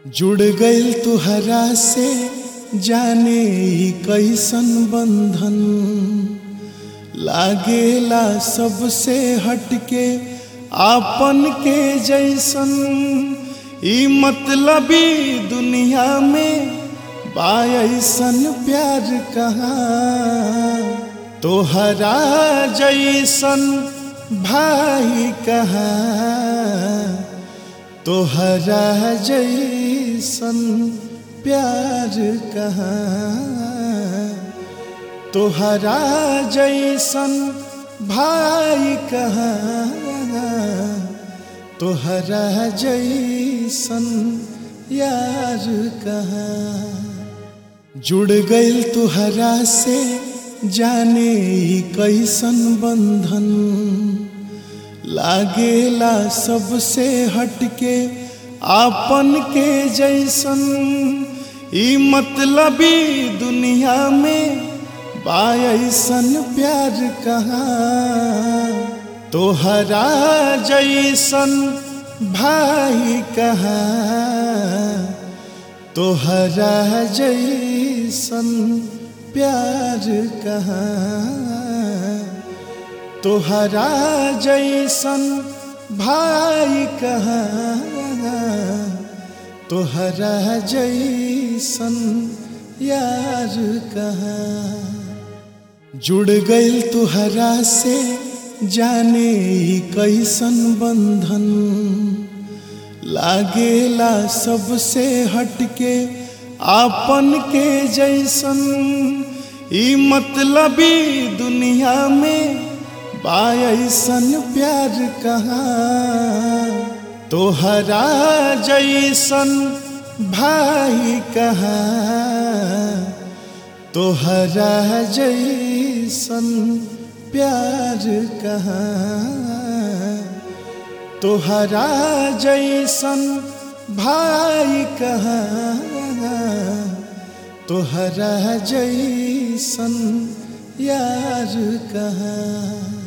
जुड़ गइल तुहरा से जाने ई कैसन बंधन, लागेला सबसे हटके आपन के जैसन। ई मतलबी दुनिया में बा ऐसन प्यार कहाँ, तोहरा जैसन भाई कहाँ, तोहरा जैसन प्यार कहाँ, तोहरा जैसन भाई कहाँ, तोहरा जैसन यार कहाँ। जुड़ गइल तुहरा से जाने ई कैसन बंधन, लागेला सबसे हटके आपन के जैसन। ई मतलबी दुनिया में बा ऐसन प्यार कहाँ, तोहरा जैसन भाई कहाँ, तोहरा जैसन प्यार कहाँ, तोहरा जैसन भाई कहाँ, तोहरा जैसन यार कहाँ। जुड़ गइल तुहरा से जाने ई कैसन बंधन, लागेला सबसे हटके आपन के जैसन। ई मतलबी दुनिया में बा ऐसन प्यार कहाँ, तोहरा जैसन भाई कहाँ, तोहरा जैसन प्यार कहाँ, तोहरा जैसन भाई कहाँ, तोहरा जैसन यार कहाँ।